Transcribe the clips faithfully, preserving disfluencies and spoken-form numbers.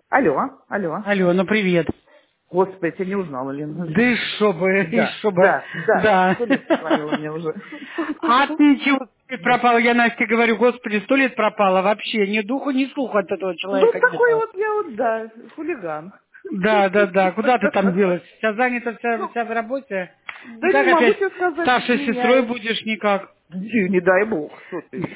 Алло, алло. Алло, ну привет. Господи, я тебя не узнала, Лен. Да и шо бы, и Да, шо бы, да, да. да. Сто лет позвонила мне уже. А ты чего Да. пропала? Я Насте говорю, господи, сто лет пропала вообще. Ни духу, ни слуха от этого Ну, человека такой нету. вот я вот, да, хулиган. Да, да, да. Куда ты там делась? Вся занята, вся, Ну, вся в работе? да не Никак могу опять тебе сказать, что старшей сестрой меняет. будешь никак? Не, не дай бог, что ты.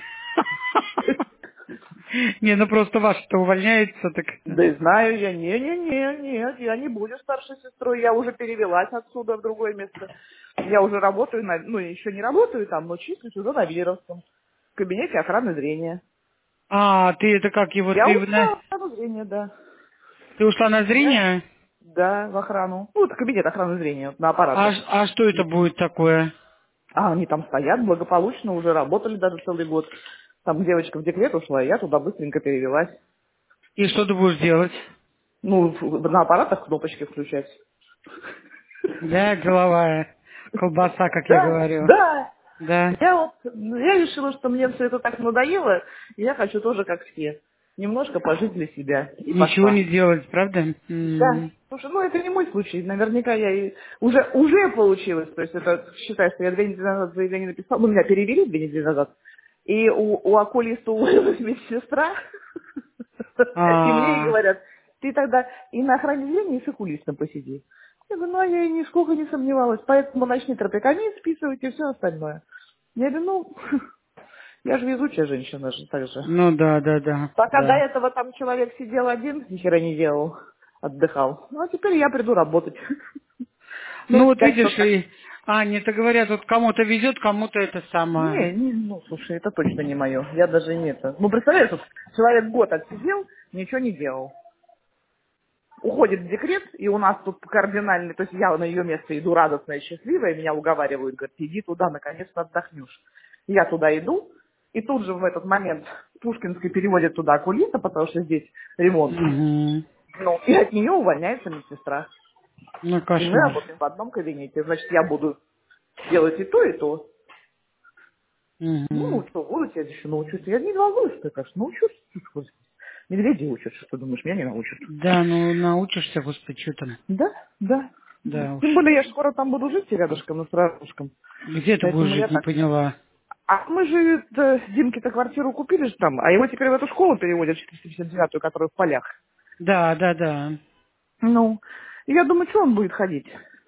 Не, ну просто ваша-то увольняется, так... Да и знаю я, не-не-не, нет, я не буду старшей сестрой, я уже перевелась отсюда в другое место. Я уже работаю, на, ну, еще не работаю там, но числюсь уже на Велеровском, в кабинете охраны зрения. А, ты это как его, Я ты, ушла на- в охрану зрения, да. ты ушла на Я? зрение? Да, в охрану. Ну, это кабинет охраны зрения, вот, на А, аппаратах. ш- а что это будет такое? А они там стоят благополучно, уже работали даже целый год. Там девочка в декрет ушла, и я туда быстренько перевелась. И что ты будешь делать? Ну, в- на аппаратах кнопочки включать. Да, деловая колбаса, как я Да, говорю. да. Да. Я вот, ну, я решила, что мне все это так надоело, и я хочу тоже, как все, немножко пожить для себя. И Ничего пошла. не делать, правда? Да. М. Слушай, ну это не мой случай. Наверняка я и уже, уже получилось. То есть это, считай, что я две недели назад заявление написала. Ну, меня перевели две недели назад. И у, у окулиста уволилась медсестра. И мне и А, говорят, ты тогда и на охране зрения, и с окулистом посиди. Я говорю, ну а я и нисколько не сомневалась. Поэтому начни тропикамид списывать и все остальное. Я говорю, ну, я же везучая женщина же так же. ну да, да, да, Пока до да. этого там человек сидел один, ни хера не делал, отдыхал. Ну, а теперь я приду работать. Ну, Ну вот сказать, что видишь, так. и, Аня, это говорят, вот кому-то везет, кому-то это самое. Не, не, ну, слушай, это точно не мое. Я даже не это. Ну, представляешь, вот человек год отсидел, ничего не делал. Уходит в декрет, и у нас тут кардинальный, то есть я на ее место иду радостная, счастливая, меня уговаривают, говорят, иди туда, наконец-то отдохнешь. Я туда иду, и тут же в этот момент Пушкинский переводит туда окулиста, потому что здесь ремонт. Угу. Ну, и от нее увольняется медсестра. Ну, И мы кошмар. работаем в одном кабинете. Значит, я буду делать и то, и то. Ну, Угу. что, буду я еще научусь. Я не волнуюсь, что, конечно, научусь. Господи. Медведи учат, что ты думаешь, меня не научат. Да, ну научишься, господи, что там. Да, да. Да уж. Тем более я ж скоро там буду жить рядышком, на Саратовском. Где ты будешь Поэтому я жить, не так... поняла. А мы же э, Димке-то квартиру купили же там, а его теперь в эту школу переводят, четыреста пятьдесят девятую, которая в полях. Да, да, да. Ну, и я думаю, что он будет ходить?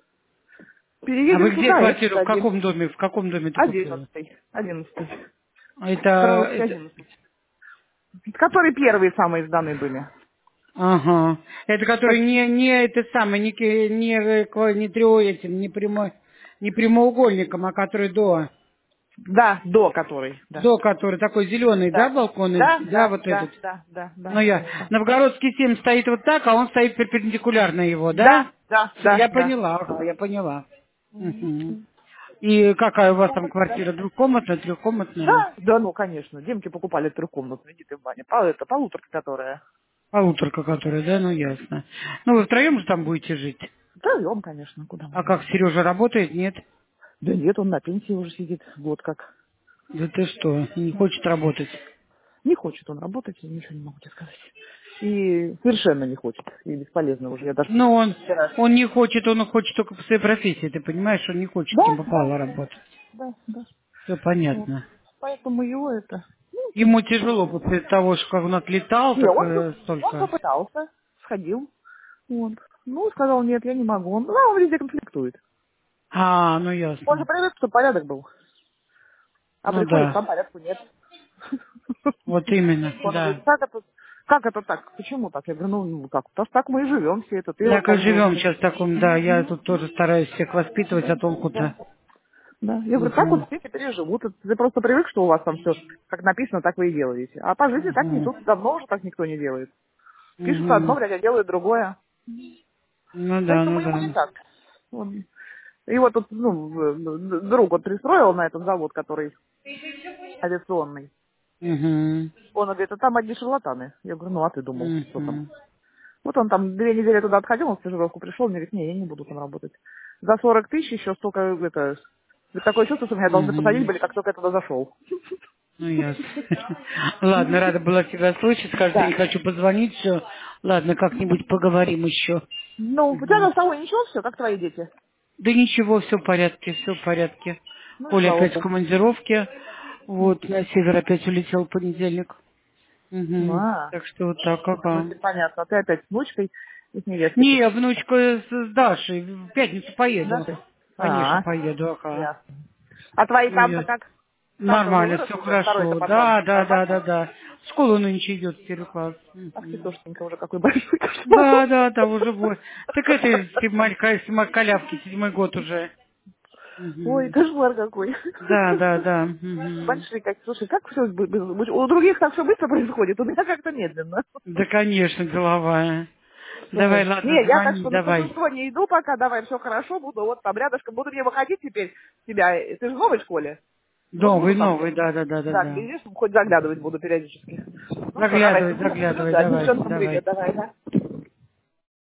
А вы Переедем где туда, и это квартиру, в дадим. каком доме, в каком доме ты купила? Одиннадцатый. Одиннадцатый. Это, Фроловский это, одиннадцать. Которые первые самые сданы были. ага. Это который Так, не, не это самое, не, ки- не, э, ква- не трио этим, не прямой, не прямоугольником, а который до, да, до которой, да. до который такой зеленый, да, Да. балконный, Да, да, да, вот да, этот. да, да, Ну да, я, да, да. Новгородский семь стоит вот так, а он стоит перпендикулярно его, да? Да, да, Всё, да, я да. поняла, ага, я поняла. Мгм. И какая у вас Ну, там вот, да. квартира, двухкомнатная, трехкомнатная? Да, да, ну, конечно. Демки покупали трехкомнатную, иди ты в баню. По, это, полуторка которая. Полуторка которая, да, ну ясно. Ну вы втроем же там будете жить? Втроем, конечно, куда мы А как, денемся. Сережа работает, нет? Да нет, он на пенсии уже сидит, год как. Да ты что, не хочет работать? Не хочет он работать, я ничего не могу тебе сказать. И совершенно не хочет. И бесполезно уже. Я даже Ну он, вчера... он не хочет, он хочет только по своей профессии, ты понимаешь, он не хочет кем Да, да, попало работать. да, да. Все Вот. понятно. Поэтому его это... Ну, Ему тяжело после того, что как он отлетал, не, так он, э, он столько. попытался, сходил. Вот. Ну, сказал, нет, я не могу. Он, да, он везде конфликтует. А, ну Он же ясно. привык, что порядок был. А Ну приходит, да, там порядку нет. вот именно, Он говорит, да. как это, как это так? Почему так? Я говорю, ну, ну как? Потому что так мы и живем все это. Ты вот Так и как бы... живем сейчас в таком, да, я тут тоже стараюсь всех воспитывать, а Да. толку-то. Да. Я говорю, так Угу, вот все теперь и живут. Ты просто привык, что у вас там все как написано, так вы и делаете. А по жизни так не угу, тут. Давно уже так никто не делает. Пишут одно, угу. блядь, а делают другое. Ну да, Поэтому ну ему да. не так. Он- Его тут, ну, в- друг вот пристроил на этот завод, который авиационный. Угу, Он говорит, а там одни шарлатаны. Я говорю, ну а ты думал, что там? угу, Вот он там две недели туда отходил, он в стажировку пришел, мне говорит, не, я не буду там работать. За сорок тысяч еще столько, это, такое чувство, что меня должны посадить угу. были, как только я туда зашел. Ну, ясно. Ладно, рада была тебя слышать. Каждый день Да. хочу позвонить, все. Ладно, как-нибудь поговорим еще. Ну, у тебя Мгм. на того ничего все, как твои дети? Да ничего, все в порядке, все в порядке. Ну и Коля слава опять в богу. командировке. М. Вот, на север опять улетел в понедельник. Мгм. А, Так что вот так, ну ага. теперь понятно. Ты опять с внучкой и с невесткой Не, тут. внучка с, с Дашей. В пятницу поеду. Да? Конечно, А, поеду, ага. ясно. А твои Ну, там-то я... как? Сам-то уже Нормально, вырос все уже, второй-то хорошо. пацан. Да, да, да, да, Нормально? да. В школу нынче идет в первый класс. Ах ты, Мгм. тошненько уже какой большой кошмар. Да, да, да, уже вот. Так это из малявки, седьмой год уже. Ой, Мгм. кошмар какой. Да, да, да. Мгм. Большие как, слушай, как все, у других так все быстро происходит, у меня как-то медленно. Да, конечно, деловая. Давай, Ой. ладно, Не, я так звони, что на давай. торжество не иду пока, давай, все хорошо, буду вот там рядышком, буду мне выходить теперь с тебя. Ты же в новой школе? Вот буду Новый, там, новый, да, да, да, да, да, да. глядишь, хоть заглядывать буду периодически. Ну что, давай, заглядывай, ну, заглядывай, да, давай, девчонкам давай. привет, давай, да.